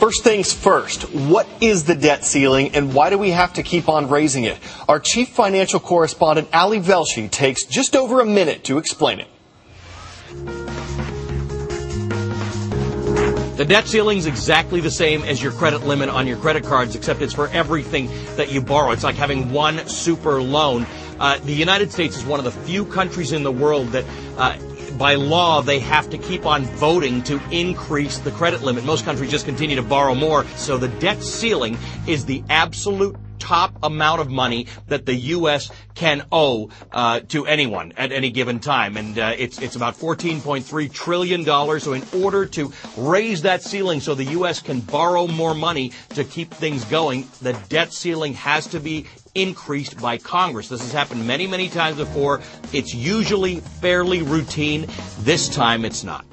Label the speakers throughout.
Speaker 1: First things first, what is the debt ceiling and why do we have to keep on raising it? Our chief financial correspondent, Ali Velshi, takes just over a minute to explain it.
Speaker 2: The debt ceiling is exactly the same as your credit limit on your credit cards, except it's for everything that you borrow. It's like having one super loan. The United States is one of the few countries in the world that by law, they have to keep on voting to increase the credit limit. Most countries just continue to borrow more. So the debt ceiling is the absolute top amount of money that the U.S. can owe to anyone at any given time. And it's about $14.3 trillion. So in order to raise that ceiling so the U.S. can borrow more money to keep things going, the debt ceiling has to be increased by Congress. This has happened many, many times before. It's usually fairly routine. This time it's not.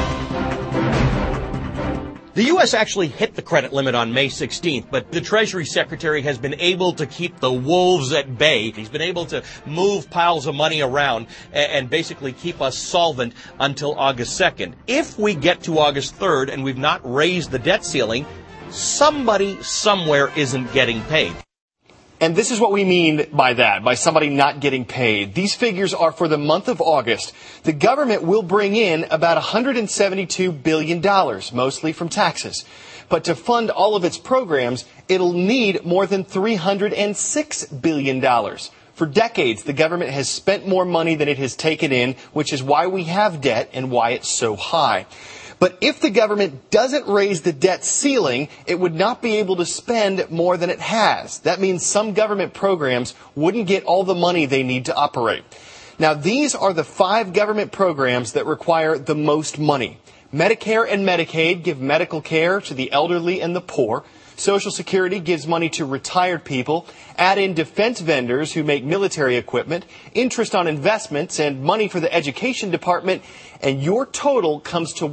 Speaker 2: The U.S. actually hit the credit limit on May 16th, but the Treasury Secretary has been able to keep the wolves at bay. He's been able to move piles of money around and basically keep us solvent until August 2nd. If we get to August 3rd and we've not raised the debt ceiling, somebody somewhere isn't getting paid.
Speaker 1: And this is what we mean by that, by somebody not getting paid. These figures are for the month of August. The government will bring in about $172 billion, mostly from taxes. But to fund all of its programs, it'll need more than $306 billion. For decades, the government has spent more money than it has taken in, which is why we have debt and why it's so high. But if the government doesn't raise the debt ceiling, it would not be able to spend more than it has. That means some government programs wouldn't get all the money they need to operate. Now, these are the 5 government programs that require the most money. Medicare and Medicaid give medical care to the elderly and the poor. Social Security gives money to retired people. Add in defense vendors who make military equipment, interest on investments, and money for the education department, and your total comes to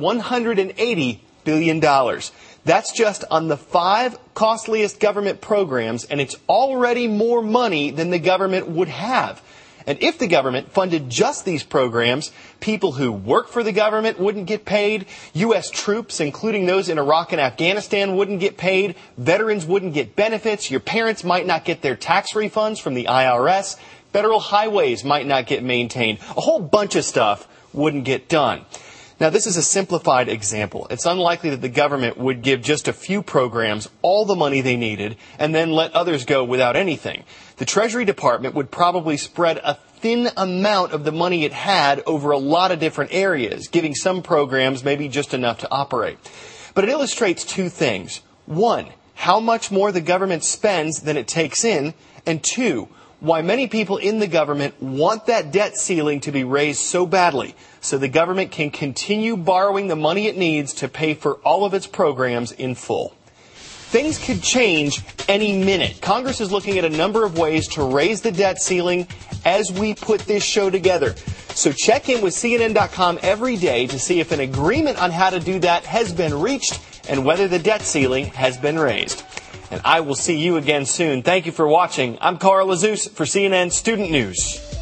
Speaker 1: $180 billion. That's just on the 5 costliest government programs, and it's already more money than the government would have. And if the government funded just these programs, people who work for the government wouldn't get paid, U.S. troops, including those in Iraq and Afghanistan, wouldn't get paid, veterans wouldn't get benefits, your parents might not get their tax refunds from the IRS, federal highways might not get maintained, a whole bunch of stuff wouldn't get done. Now, this is a simplified example. It's unlikely that the government would give just a few programs all the money they needed and then let others go without anything. The Treasury Department would probably spread a thin amount of the money it had over a lot of different areas, giving some programs maybe just enough to operate. But it illustrates 2 things. 1, how much more the government spends than it takes in, and 2, why many people in the government want that debt ceiling to be raised so badly so the government can continue borrowing the money it needs to pay for all of its programs in full. Things could change any minute. Congress is looking at a number of ways to raise the debt ceiling as we put this show together. So check in with CNN.com every day to see if an agreement on how to do that has been reached and whether the debt ceiling has been raised. And I will see you again soon. Thank you for watching. I'm Carl Azuz for CNN Student News.